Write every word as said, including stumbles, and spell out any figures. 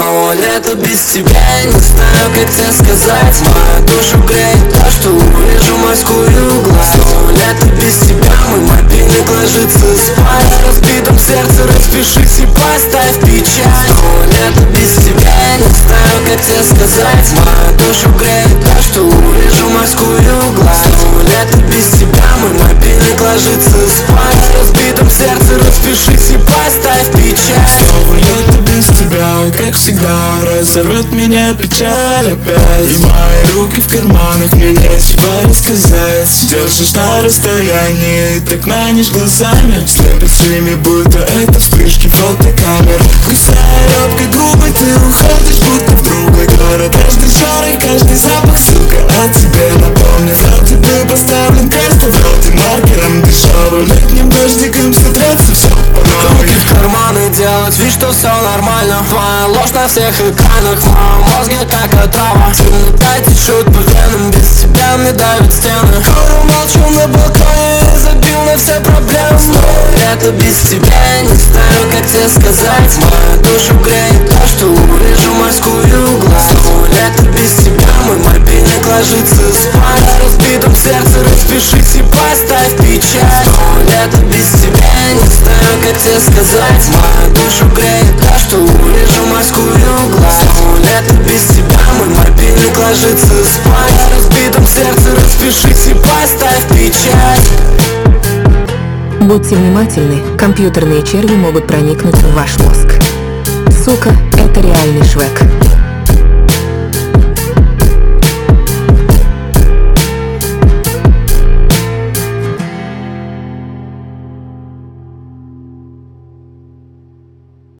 Снова лето без тебя, я не знаю, как тебе сказать. Мою душу греет то, что увижу морскую гладь. Снова лето без тебя, мой мобильник ложится спать. В разбитом сердце распишись и поставь печать. Снова лето без тебя, я не знаю, как тебе сказать. Мою душу греет то, что увижу морскую гладь. Снова лето без тебя, мой мобильник ложится спать. В разбитом сердце распишись и поставь печать. Снова лето без тебя, как всегда, разорвет меня печаль опять. И мои руки в карманах, мне нечего рассказать. Держишь на расстоянии, так манишь глазами. Слепящими, будто это вспышки фотокамер. Кусая робкой губы, ты уходишь, будто в другой город. Каждый шар и каждый запах, сука, о тебе напомнит. Вроде бы поставлен крест, вроде маркером дешевым. Летним дождиком сотрется все по Руки в карманы, делать вид, что все нормально. Твоя ложь на всех экранах, в моем мозге как отрава. Темнота течет по венам, без тебя мне давят стены. Хором молчу на балконе и забил на все проблемы. Снова лето без тебя, я не знаю, как тебе сказать. Мою душу греет то, что увижу морскую гладь. Снова лето без тебя, мой мобильник ложится спать. В разбитом сердце распишись и поставь печать. Снова лето без тебя, я не знаю, как тебе сказать. Мою душу греет то, что увижу морскую гладь. Снова лето без тебя, мой мобильник ложится спать. В разбитом сердце распишись и поставь печать. Будьте внимательны, компьютерные черви могут проникнуть в ваш мозг. Сука, это реальный Швек.